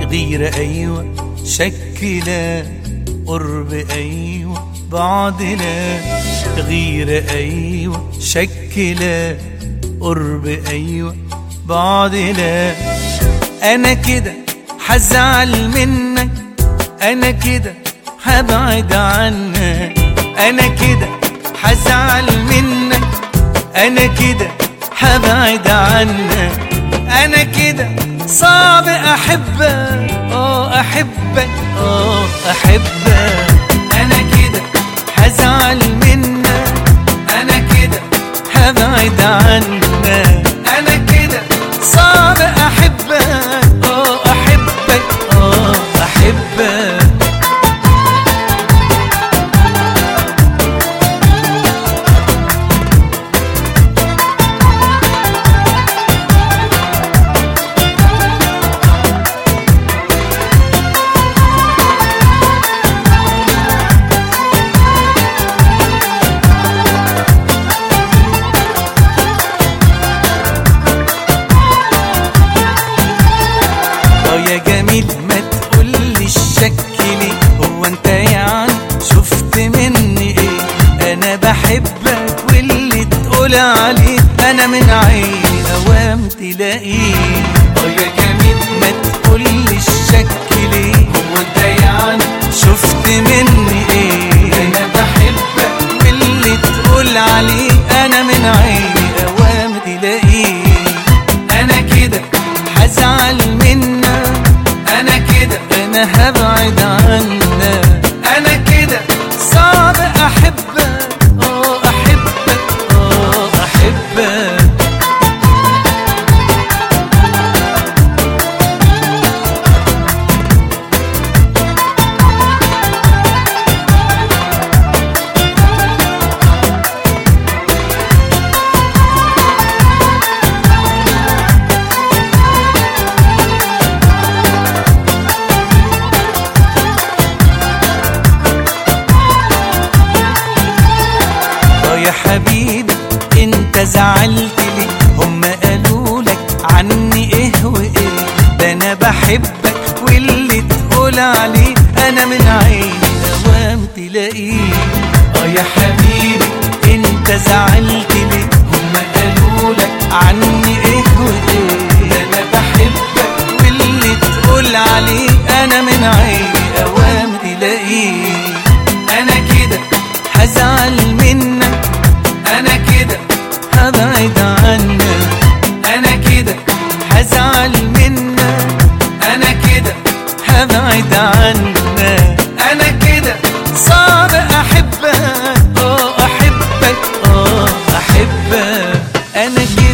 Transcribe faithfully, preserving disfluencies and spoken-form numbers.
غيرة أيوة، شك لا، قرب أيوة، بعد لا. غيرة أيوة، شك لا، قرب أيوة، بعد لا. أنا كده حزعل منك، أنا كده هبعد عنك، أنا كده حزعل منك، أنا كده هبعد عنك. أنا كده صعب أحبك، آه أحبك، آه أحبك. أنا كده هزعل منك، أنا كده هبعد عنك. أنا كده صعب أحبك، آه أحبك، آه أحبك. يا جميل ما تقولي الشك ليه، هو انت يعني شفت مني ايه؟ انا بحبك واللي تقول عليه انا من عيني اوام تلاقيه. اه يا جميل ما تقولي الشك ليه، هو انت يعني شفت مني ايه؟ انا بحبك واللي تقول عليه انا من عيني اوام تلاقيه. انا كده هزعل منك، أنا كده أنا هبعد عنك. أنا كده صعب أحبك، آه أحبك، آه أحبك. يا حبيبي انت زعلت لي، هم قالوا لك عني ايه وايه؟ ده انا بحبك واللي تقول عليه انا من عيني اوام تلاقيه. اه يا حبيبي انت زعلت لي، هم قالوا لك عني ايه وايه؟ ده انا بحبك واللي تقول عليه انا من عيني اوام تلاقيه. انا كده هزعل منك، أنا كده هبعد عنك. أنا كده هزعل منك، أنا كده هبعد عنك. أنا كده صعب أحبك، آه أحبك، آه أحبك. أنا كده